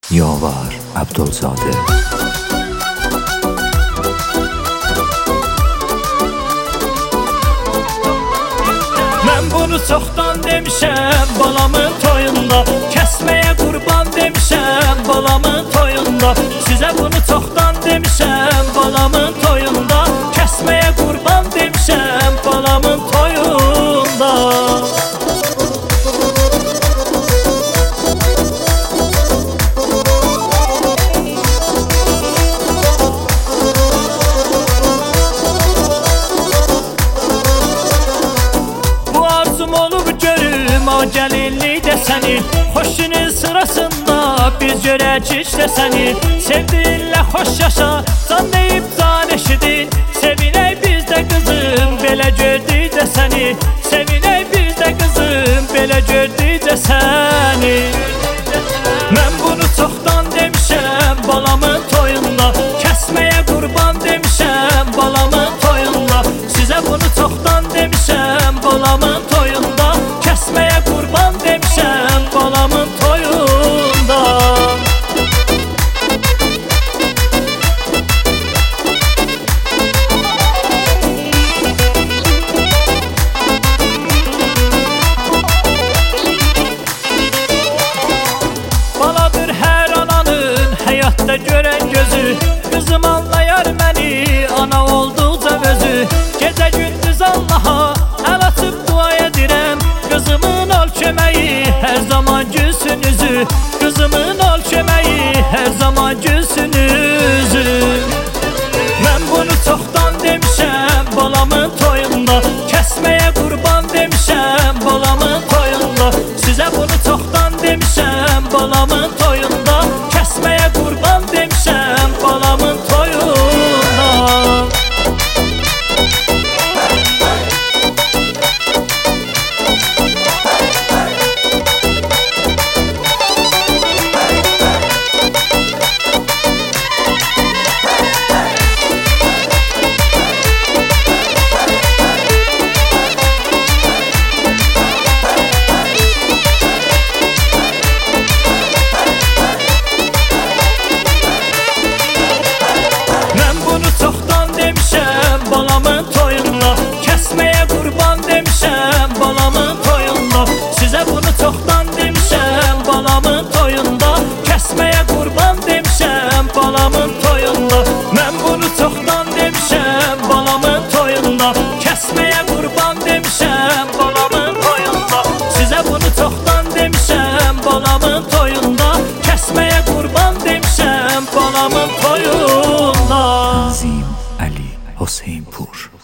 Yavar Abdulzadə. Mən bunu çoxdan demişəm balamın toyunda, kəsməyə qurban demişəm balamın toyunda. Sizə bunu çoxdan demişəm balamın toyunda, kəsməyə qurban demişəm balamın toyunda. Olub görüm o gəlinlik desəni, xoşunun sırasında biz görəcək desəni. Sevdinlə xoş yaşa, can deyib can eşidin, sevinək biz də qızım belə gördük desəni. Sevinək biz də qızım belə gördük desəni. Mən bunu çoxdan demişəm balamın toyunda, kəsməyə qurban demişəm balamın toyunda. Sizə bunu çoxdan demişəm balamın toyunda, kəsməyə qurban demişəm balamın toyunda. Baladır hər ananın həyatda görən gözü, qızım anlayar məni ana olduqca özü. Gecə gündüz Allaha əl açıb dua edirəm, qızımın ol köməyi hər zaman gülsün üzü. Qızımın ol köməyi hər zaman gülsün üzü. Mən bunu çoxdan demişəm balamın toyunda, kəsməyə qurban demişəm balamın toyunda. Sizə bunu çoxdan demişəm balamın toyunda, kəsməyə qurban demişəm balamın toyunda. Balamın toyunda, kəsməyə qurban demişəm balamın toyunda. Sizə bunu çoxdan demişəm balamın toyunda, kəsməyə qurban demişəm balamın toyunda. Mən bunu çoxdan demişəm balamın toyunda, kəsməyə qurban demişəm balamın toyunda. Sizə bunu çoxdan demişəm balamın toyunda, kəsməyə qurban demişəm balamın toyunda. Azim Ali Hüseynpur.